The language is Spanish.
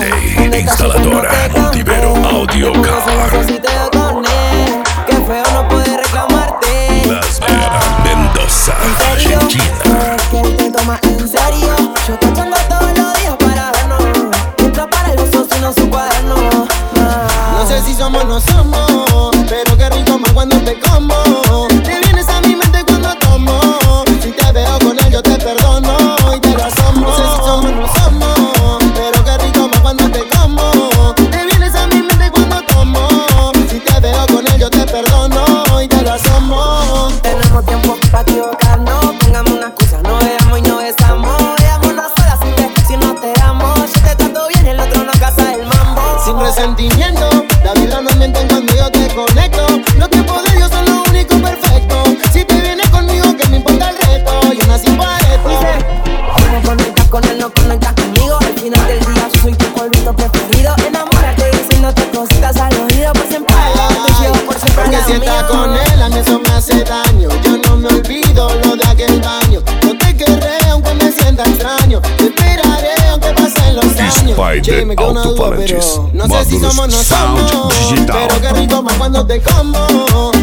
DJ, instaladora, multivero, audio car. Que feo no puede reclamarte. Las Vegas, Mendoza, Argentina. Que él te toma en serio. Yo te echando todos los días para vernos. Entra para el oso sino su cuaderno. No sé si somos o no somos, pero qué rico más cuando te como. Te vienes a mi mente cuando tomo. Si te veo con él yo te perdono y te lo asomo. No sé si somos o no somos, pero qué rico más cuando te como. Te vienes a mi mente cuando tomo. Si te veo con él yo te perdono y te lo asomo. Tenemos tiempo para equivocarnos. Pongamos una excusa, no veamos y no besamos. Veámonos solas si no te amo. Yo te trato bien, el otro no casa el mambo. Sin resentimiento, la vida no mienten cuando yo te conecto. Los tiempos de Dios son lo único perfecto. Si te vienes conmigo, que me importa el reto. Yo nací para esto. Como conectas con él, no conectas conmigo. Al final del día yo soy tu polvito preferido. Enamórate diciéndote cositas al oído. Por siempre te llevo por siempre al Porque lado si estás mío. con él, a mí eso me hace daño. Yo no me olvido lo de aquel baño. No te querré aunque me sienta extraño. Te esperaré aunque pasen los años. Che, me queda una duda, pero no sé si somos o no Sound somos. Digital. Pero qué rico más cuando te como.